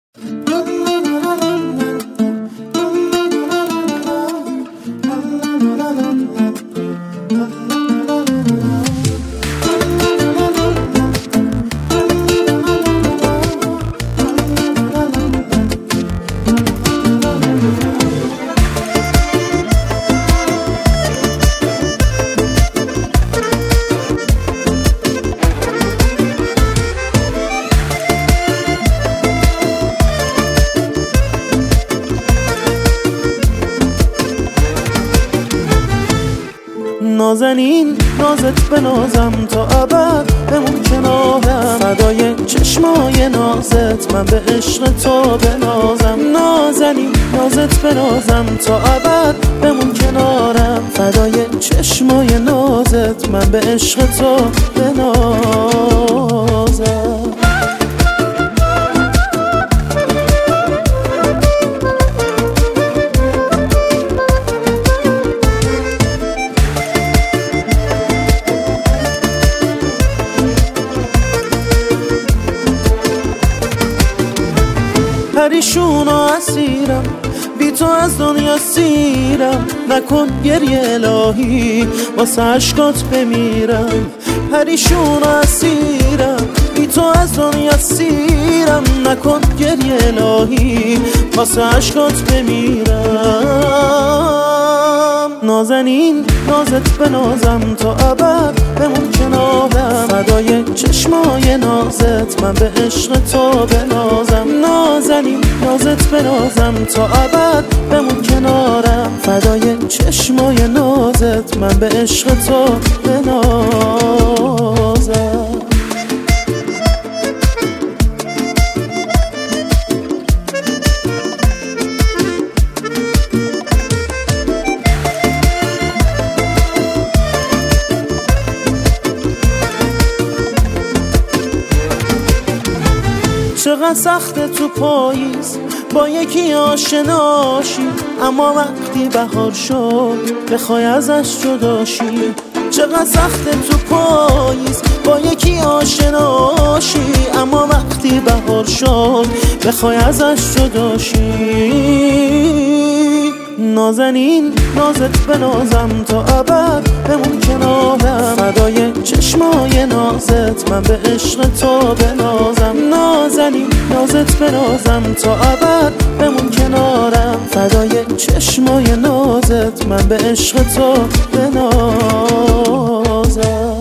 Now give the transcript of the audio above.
نازنین نازت بنازم تا ابد بمون کنارم، فدای چشمای نازت من به عشق تو بنازم. نازنین نازت بنازم تا ابد بمون کنارم، فدای چشمای نازت من به عشق تو بنازم. پریشون و اسیرم، بی تو از دنیا سیرم، نکن گریه الهی واسه عشقات بمیرم. پریشون و اسیرم، بی تو از دنیا سیرم، نکن گریه الهی واسه عشقات بمیرم. نازنین نازت بنازم تا ابد بمون کنارم، فدای چشمای نازت من به عشق تو بنازم. نازنین نازت بنازم تا ابد بمون کنارم، فدای چشمای نازت من به عشق تو بنازم. چقدر سخته تو پاییز با یکی آشناشی، اما وقتی بهار شد بخوای ازش جداشی. چقدر سخته تو پاییز با یکی آشناشی، اما وقتی بهار شد بخوای ازش جداشی. نازنین نازت بنازم تا ابد بمون کنارم، فدای چشمای نازت من به عشق تو بنازم. نازنین نازت بنازم تا ابد بمون کنارم، فدای چشمای نازت من به عشق تو بنازم.